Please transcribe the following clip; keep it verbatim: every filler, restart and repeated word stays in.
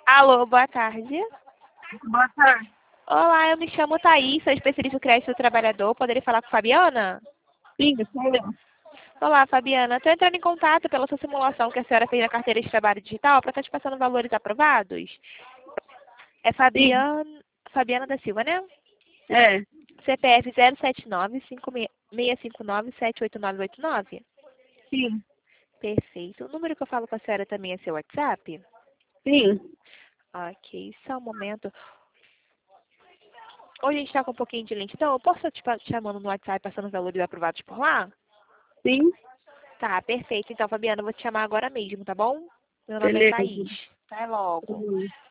Alô, boa tarde. Boa tarde. Olá, eu me chamo Thaís, sou especialista do crédito do trabalhador. Poderia falar com a Fabiana? Sim, sou eu. Olá, Fabiana. Estou entrando em contato pela sua simulação que a senhora fez na carteira de trabalho digital para estar te passando valores aprovados. É Sim, Fabiana, Fabiana da Silva, né? é. C P F zero sete nove, cinco seis cinco nove, sete oito nove oito nove. Sim, Perfeito. O número que eu falo com a senhora também é seu WhatsApp? sim, Ok, só um momento. Hoje a gente está com um pouquinho de lentidão. Eu posso te pa- te chamando no WhatsApp, passando os valores aprovados por lá? sim. Tá, perfeito. Então, Fabiana, eu vou te chamar agora mesmo, tá bom? Meu nome é Beleza. Thaís. Até logo. Hum.